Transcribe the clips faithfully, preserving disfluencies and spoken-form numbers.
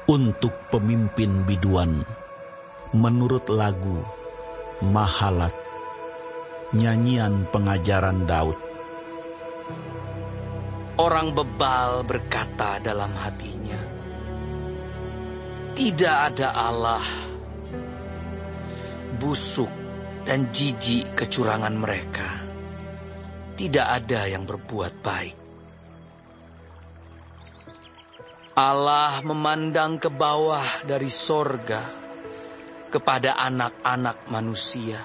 Untuk pemimpin biduan, menurut lagu Mahalat, nyanyian pengajaran Daud. Orang bebal berkata dalam hatinya, tidak ada Allah. Busuk dan jijik kecurangan mereka. Tidak ada yang berbuat baik. Allah memandang ke bawah dari sorga kepada anak-anak manusia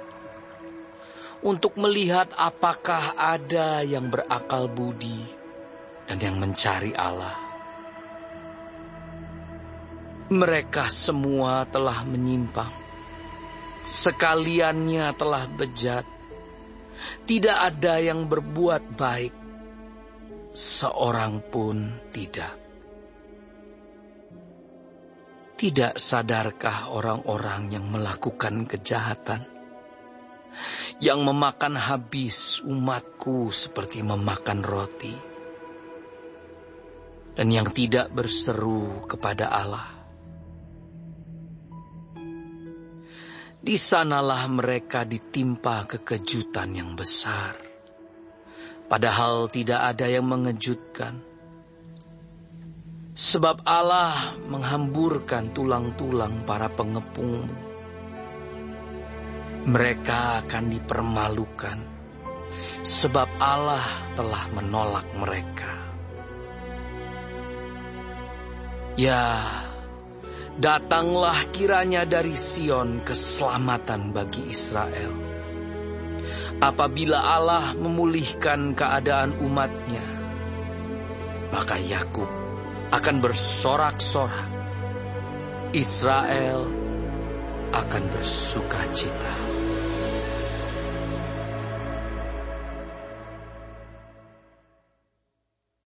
untuk melihat apakah ada yang berakal budi dan yang mencari Allah. Mereka semua telah menyimpang, sekaliannya telah bejat. Tidak ada yang berbuat baik, seorang pun tidak. Tidak sadarkah orang-orang yang melakukan kejahatan, yang memakan habis umatku seperti memakan roti, dan yang tidak berseru kepada Allah? Di sanalah mereka ditimpa kekejutan yang besar, padahal tidak ada yang mengejutkan. Sebab Allah menghamburkan tulang-tulang para pengepungmu. Mereka akan dipermalukan, sebab Allah telah menolak mereka. Ya, datanglah kiranya dari Sion keselamatan bagi Israel. Apabila Allah memulihkan keadaan umatnya, maka Yakub akan bersorak-sorak, Israel akan bersuka cita.